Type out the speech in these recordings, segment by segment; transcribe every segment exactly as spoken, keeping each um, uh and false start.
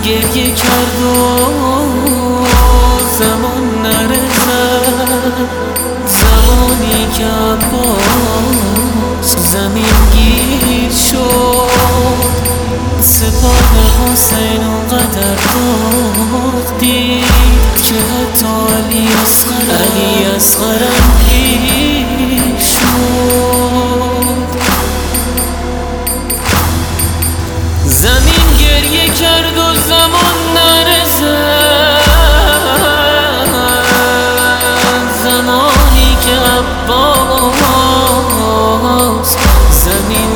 گریه کرد و زمان نرسد، زمانی که عباس زمین گیر شد. سپاه حسین اونقدر داغ دید که حتی علی اصغر علی اصغرم پیر شد. زمین گریه کرد و زمان نرسد، زمانی که عباس زمین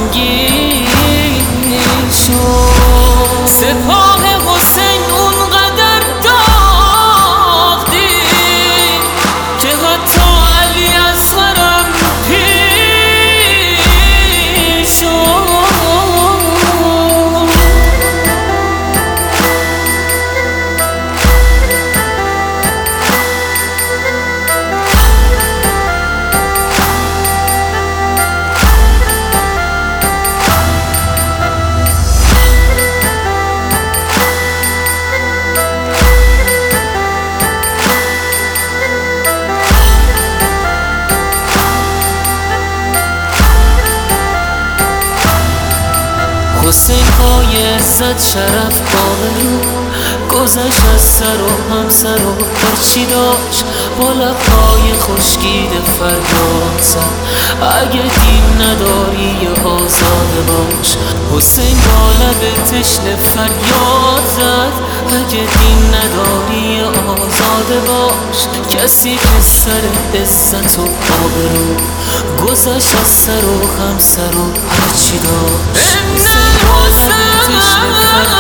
گیر شد. سپاه حسین اونقدر داغ دید که حتی علی اصغرم پیر شد. حسین پای عزت شرف آبرو گذشت از سر و همسر و هرچی داشت، با لبهای خشکیده فریاد زد اگه دین نداری یا آزاده باش. حسین با لب تشنه فریاد زد اگه دین نداری یا آزاده باش. کسی که سر عزت و آبرو گذشت از سر و همسر و هرچی داشت. حسین با لب تشنه فریاد